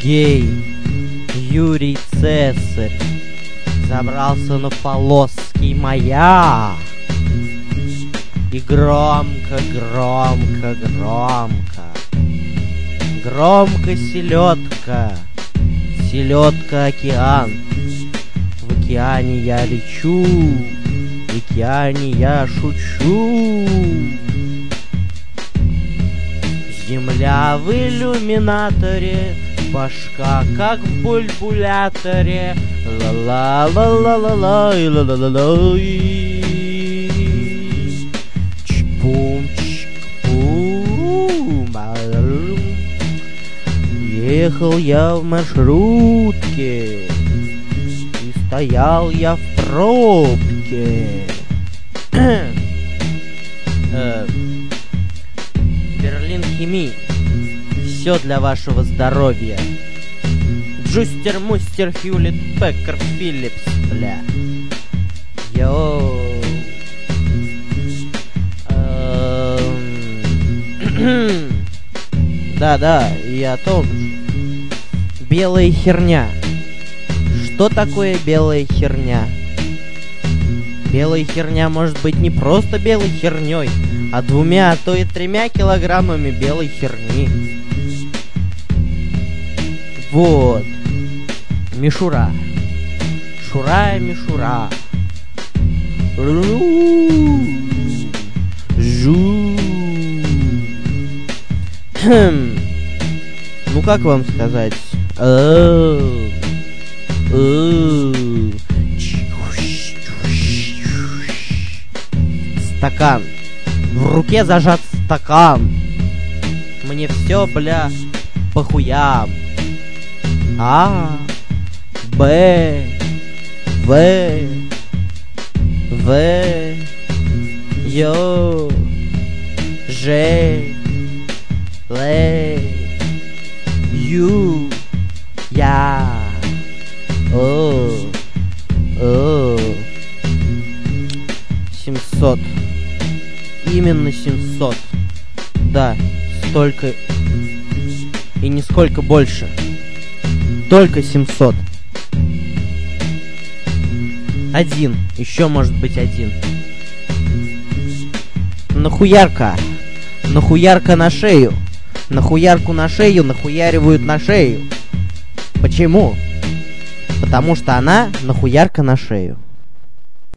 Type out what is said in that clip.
Гей Юрий Цесарь забрался на Полоцкий маяк и громко, громко, громко, громко селедка, селедка океан. В океане я лечу, в океане я шучу. Земля в иллюминаторе, башка как в бульбуляторе. Ла-ла-ла-ла-ла-ла, ла-ла-ла-ла. Чпум, чпум. Ехал я в маршрутке, и стоял я в пробке. Берлин Хими. Все для вашего здоровья. Джустер, Мустер, Хьюлит, Пеккер, Филлипс, бля. Йоу. Да, и о том же. Белая херня. Что такое белая херня? Белая херня может быть не просто белой херней, а 2, а то и 3 килограммами белой херни. Вот. Мишура. Шура, мишура. Жу. Ну как вам сказать? Стакан. В руке зажат стакан. Мне все, бля, похуям. А, Б, В, Ё, Ж, Л, Ю, Я, О, 700. Именно 700. Да, столько и нисколько больше. Только 700. 1. Еще может быть 1. Нахуярка. Нахуярка на шею. Нахуярку на шею нахуяривают на шею. Почему? Потому что она нахуярка на шею.